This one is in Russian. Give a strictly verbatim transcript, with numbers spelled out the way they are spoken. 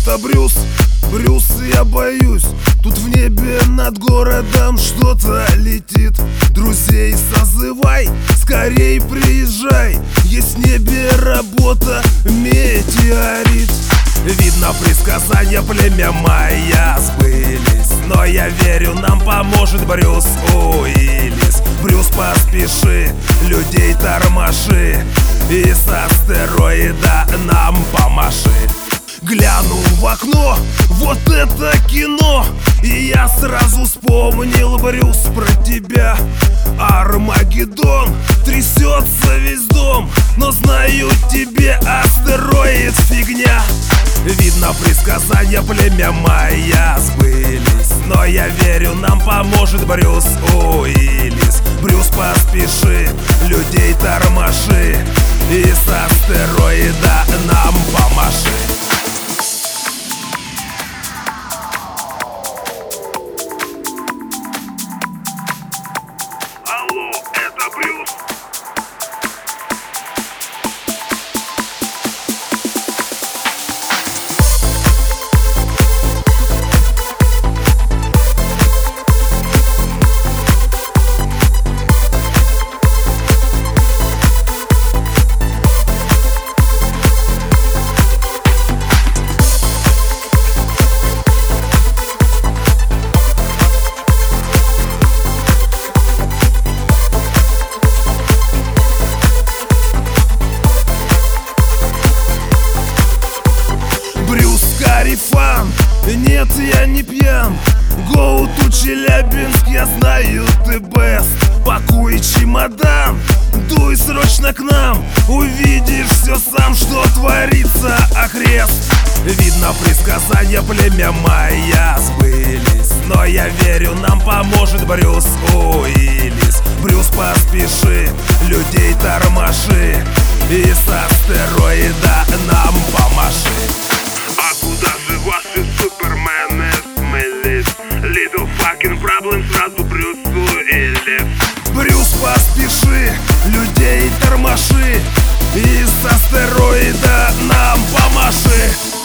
это Брюс, Брюс, я боюсь. Тут в небе над городом что-то летит. Друзей созывай, скорей приезжай. Есть в небе работа, метеорит. Видно, предсказания племя майя сбылись. Но я верю, нам поможет Брюс Уиллис. Брюс, поспеши, людей тормоши, и с астероида нам помаши. Глянул в окно, вот это кино, и я сразу вспомнил, Брюс, про тебя. Армагеддон, трясется весь дом, но знаю, тебе астероид фигня. Видно, предсказания племя майя сбылись. Но я верю, нам поможет Брюс Уиллис. Брюс, поспеши, людей тормоши, и с астероида нам помаши. Алло, это Брюс. Фан. Нет, я не пьян. Go to Челябинск, я знаю, ты best. Пакуй чемодан, дуй срочно к нам. Увидишь все сам, что творится окрест. Видно, предсказания племя майя сбылись. Но я верю, нам поможет Брюс Уиллис. Брюс, поспеши, людей тормоши, и с астероида нам помаши. А куда же ваши супермены смылись? Little fucking problem, сразу Брюс Уиллис. Брюс, поспеши, людей тормоши, и с астероида нам помаши.